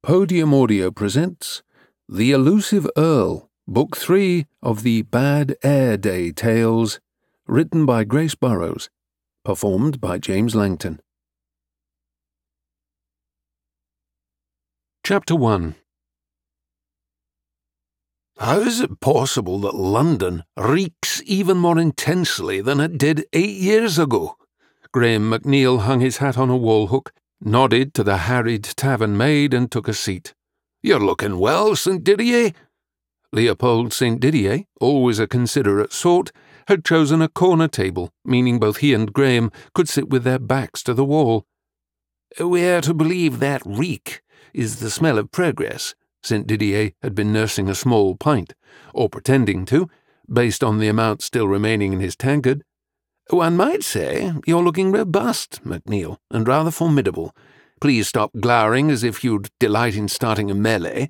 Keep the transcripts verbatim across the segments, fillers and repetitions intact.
Podium Audio presents The Elusive Earl, Book three of the Bad Air Day Tales, written by Grace Burrows, performed by James Langton. Chapter one. How is it possible that London reeks even more intensely than it did eight years ago? Graham McNeill hung his hat on a wall hook, nodded to the harried tavern maid, and took a seat. "You're looking well, Saint Didier." Leopold Saint Didier, always a considerate sort, had chosen a corner table, meaning both he and Graham could sit with their backs to the wall. "We're to believe that reek is the smell of progress." Saint Didier had been nursing a small pint, or pretending to, based on the amount still remaining in his tankard. "One might say you're looking robust, McNeill, and rather formidable. Please stop glowering as if you'd delight in starting a melee."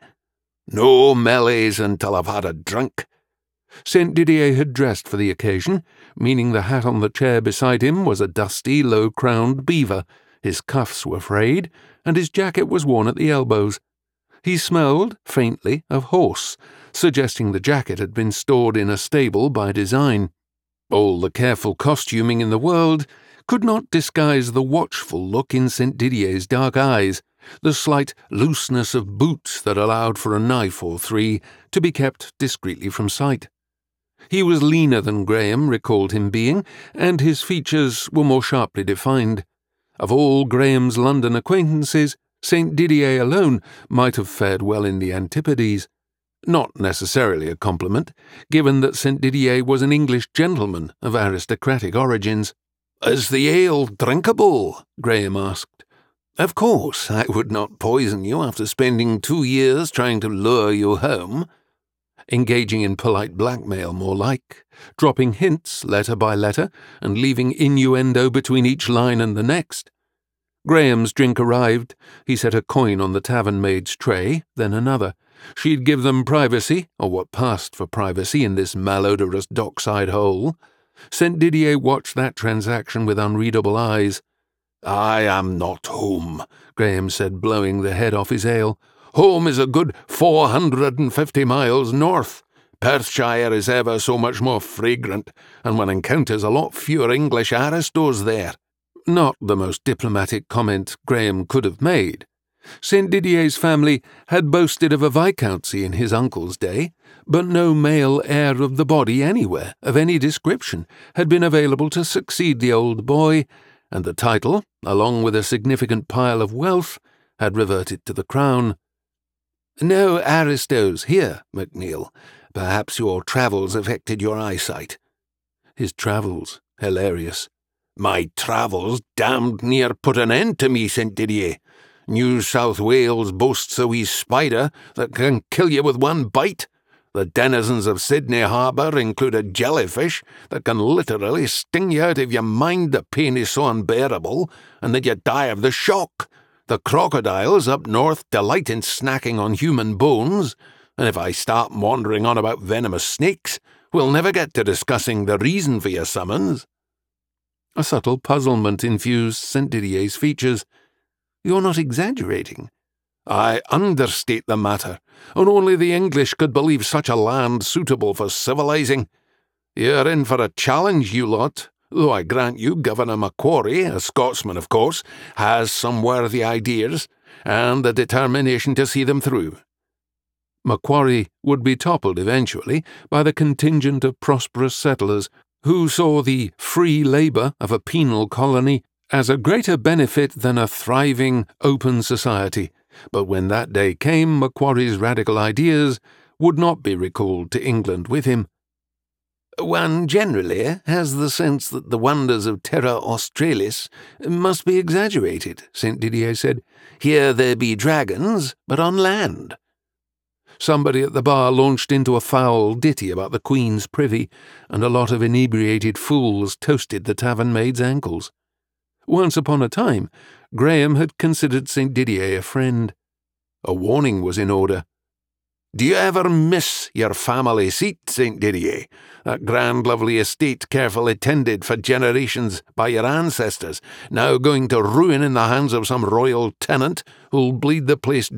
"No melees until I've had a drink." Saint Didier had dressed for the occasion, meaning the hat on the chair beside him was a dusty, low-crowned beaver, his cuffs were frayed, and his jacket was worn at the elbows. He smelled, faintly, of horse, suggesting the jacket had been stored in a stable by design. All the careful costuming in the world could not disguise the watchful look in Saint Didier's dark eyes, the slight looseness of boots that allowed for a knife or three to be kept discreetly from sight. He was leaner than Graham recalled him being, and his features were more sharply defined. Of all Graham's London acquaintances, Saint Didier alone might have fared well in the Antipodes. Not necessarily a compliment, given that Saint Didier was an English gentleman of aristocratic origins. "Is the ale drinkable?" Graham asked. "Of course, I would not poison you after spending two years trying to lure you home." Engaging in polite blackmail, more like, dropping hints letter by letter, and leaving innuendo between each line and the next. Graham's drink arrived. He set a coin on the tavern maid's tray, then another. She'd give them privacy, or what passed for privacy in this malodorous dockside hole. Saint Didier watched that transaction with unreadable eyes. "I am not home," Graham said, blowing the head off his ale. "Home is a good four hundred and fifty miles north. Perthshire is ever so much more fragrant, and one encounters a lot fewer English aristos there." Not the most diplomatic comment Graham could have made. Saint Didier's family had boasted of a viscountcy in his uncle's day, but no male heir of the body anywhere, of any description, had been available to succeed the old boy, and the title, along with a significant pile of wealth, had reverted to the crown. "No aristos here, McNeill. Perhaps your travels affected your eyesight." His travels, hilarious. "My travels damned near put an end to me, Saint Didier. New South Wales boasts a wee spider that can kill you with one bite. The denizens of Sydney Harbour include a jellyfish that can literally sting you out of your mind. The pain is so unbearable, and that you die of the shock. The crocodiles up north delight in snacking on human bones, and if I start wandering on about venomous snakes, we'll never get to discussing the reason for your summons." A subtle puzzlement infused Saint Didier's features. "You're not exaggerating." "I understate the matter, and only the English could believe such a land suitable for civilizing. You're in for a challenge, you lot, though I grant you Governor Macquarie, a Scotsman of course, has some worthy ideas, and the determination to see them through." Macquarie would be toppled eventually by the contingent of prosperous settlers who saw the free labour of a penal colony as a greater benefit than a thriving, open society. But when that day came, Macquarie's radical ideas would not be recalled to England with him. "One generally has the sense that the wonders of Terra Australis must be exaggerated," Saint Didier said. "Here there be dragons, but on land." Somebody at the bar launched into a foul ditty about the Queen's privy, and a lot of inebriated fools toasted the tavern maid's ankles. Once upon a time, Graham had considered Saint Didier a friend. A warning was in order. "Do you ever miss your family seat, Saint Didier? That grand lovely estate carefully tended for generations by your ancestors, now going to ruin in the hands of some royal tenant who'll bleed the place